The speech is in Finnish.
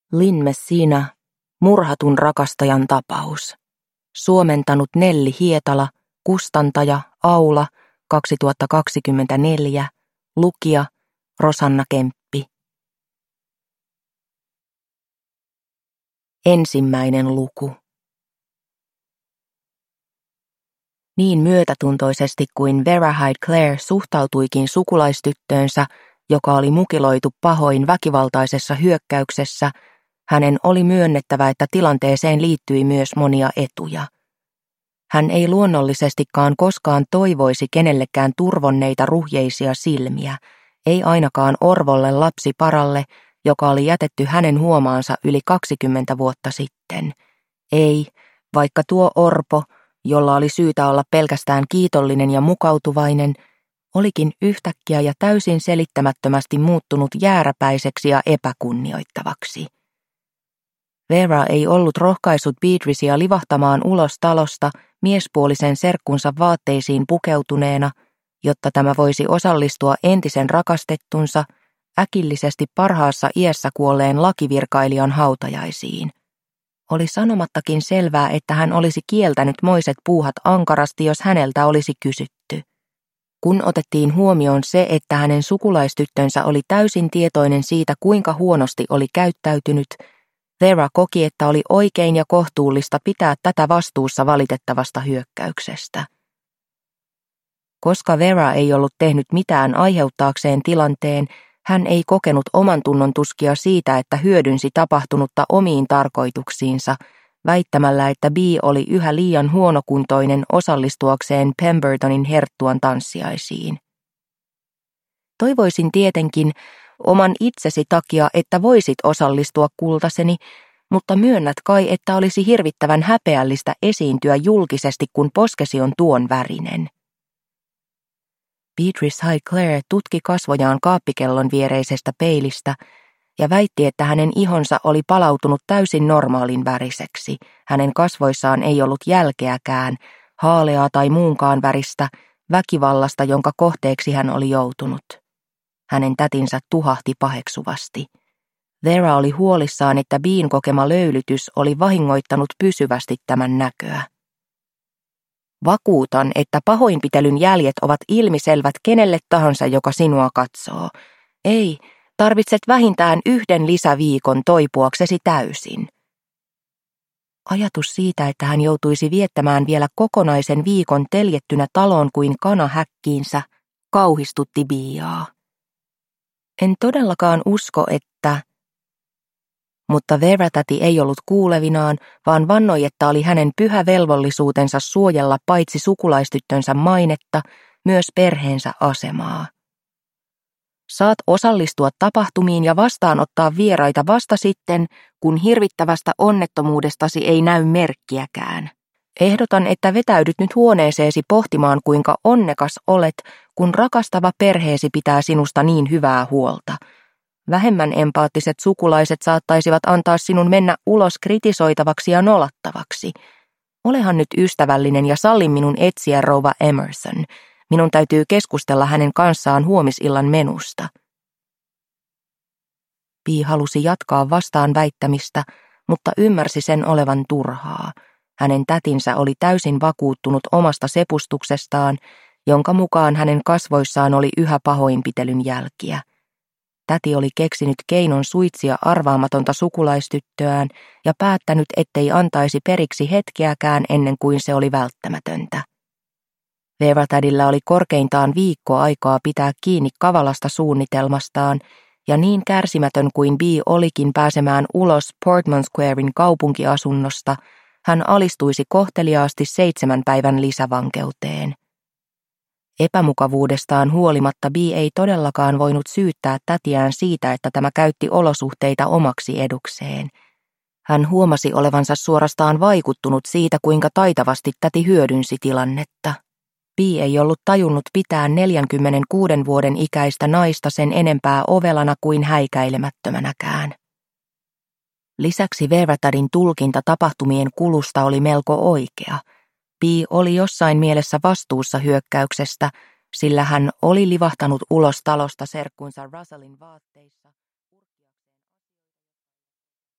Lynn Messina, murhatun rakastajan tapaus. Suomentanut Nelli Hietala, kustantaja Aula, 2024, lukija Rosanna Kemppi. Ensimmäinen luku. Niin myötätuntoisesti kuin Vera Hyde Clare suhtautuikin sukulaistyttöönsä, joka oli mukiloitu pahoin väkivaltaisessa hyökkäyksessä, hänen oli myönnettävä, että tilanteeseen liittyi myös monia etuja. Hän ei luonnollisestikaan koskaan toivoisi kenellekään turvonneita ruhjeisia silmiä, ei ainakaan orvolle lapsiparalle, joka oli jätetty hänen huomaansa yli 20 vuotta sitten. Ei, vaikka tuo orpo, jolla oli syytä olla pelkästään kiitollinen ja mukautuvainen, olikin yhtäkkiä ja täysin selittämättömästi muuttunut jääräpäiseksi ja epäkunnioittavaksi. Vera ei ollut rohkaissut Beatricea livahtamaan ulos talosta miespuolisen serkkunsa vaatteisiin pukeutuneena, jotta tämä voisi osallistua entisen rakastettunsa, äkillisesti parhaassa iässä kuolleen lakivirkailijan hautajaisiin. Oli sanomattakin selvää, että hän olisi kieltänyt moiset puuhat ankarasti, jos häneltä olisi kysytty. Kun otettiin huomioon se, että hänen sukulaistyttönsä oli täysin tietoinen siitä, kuinka huonosti oli käyttäytynyt, Vera koki, että oli oikein ja kohtuullista pitää tätä vastuussa valitettavasta hyökkäyksestä. Koska Vera ei ollut tehnyt mitään aiheuttaakseen tilanteen, hän ei kokenut oman tunnon tuskia siitä, että hyödynsi tapahtunutta omiin tarkoituksiinsa, väittämällä, että Bee oli yhä liian huonokuntoinen osallistuakseen Pembertonin herttuan tanssiaisiin. Toivoisin tietenkin oman itsesi takia, että voisit osallistua kultaseni, mutta myönnät kai, että olisi hirvittävän häpeällistä esiintyä julkisesti, kun poskesi on tuon värinen. Beatrice Hyde Clare tutki kasvojaan kaappikellon viereisestä peilistä ja väitti, että hänen ihonsa oli palautunut täysin normaalin väriseksi. Hänen kasvoissaan ei ollut jälkeäkään, haaleaa tai muunkaan väristä, väkivallasta, jonka kohteeksi hän oli joutunut. Hänen tätinsä tuhahti paheksuvasti. Vera oli huolissaan, että Been kokema löylytys oli vahingoittanut pysyvästi tämän näköä. Vakuutan, että pahoinpitelyn jäljet ovat ilmiselvät kenelle tahansa, joka sinua katsoo. Ei, tarvitset vähintään 1 lisäviikon toipuaksesi täysin. Ajatus siitä, että hän joutuisi viettämään vielä kokonaisen viikon teljettynä taloon kuin kana häkkiinsä, kauhistutti Beaa. En todellakaan usko, että... Mutta Vera-täti ei ollut kuulevinaan, vaan vannoi, että oli hänen pyhä velvollisuutensa suojella paitsi sukulaistyttönsä mainetta, myös perheensä asemaa. Saat osallistua tapahtumiin ja vastaanottaa vieraita vasta sitten, kun hirvittävästä onnettomuudestasi ei näy merkkiäkään. Ehdotan, että vetäydyt nyt huoneeseesi pohtimaan, kuinka onnekas olet, kun rakastava perheesi pitää sinusta niin hyvää huolta. Vähemmän empaattiset sukulaiset saattaisivat antaa sinun mennä ulos kritisoitavaksi ja nolattavaksi. Olehan nyt ystävällinen ja salli minun etsiä rouva Emerson. Minun täytyy keskustella hänen kanssaan huomisillan menusta. Bee halusi jatkaa vastaan väittämistä, mutta ymmärsi sen olevan turhaa. Hänen tätinsä oli täysin vakuuttunut omasta sepustuksestaan, jonka mukaan hänen kasvoissaan oli yhä pahoinpitelyn jälkiä. Täti oli keksinyt keinon suitsia arvaamatonta sukulaistyttöään ja päättänyt, ettei antaisi periksi hetkeäkään ennen kuin se oli välttämätöntä. Vera-tädillä oli korkeintaan viikko aikaa pitää kiinni kavalasta suunnitelmastaan, ja niin kärsimätön kuin Bee olikin pääsemään ulos Portman Squarein kaupunkiasunnosta, hän alistuisi kohteliaasti 7 päivän lisävankeuteen. Epämukavuudestaan huolimatta Bee ei todellakaan voinut syyttää tätiään siitä, että tämä käytti olosuhteita omaksi edukseen. Hän huomasi olevansa suorastaan vaikuttunut siitä, kuinka taitavasti täti hyödynsi tilannetta. Bee ei ollut tajunnut pitää 46 vuoden ikäistä naista sen enempää ovelana kuin häikäilemättömänäkään. Lisäksi Vera-tädin tulkinta tapahtumien kulusta oli melko oikea. Bee oli jossain mielessä vastuussa hyökkäyksestä, sillä hän oli livahtanut ulos talosta serkkunsa Russellin vaatteissa.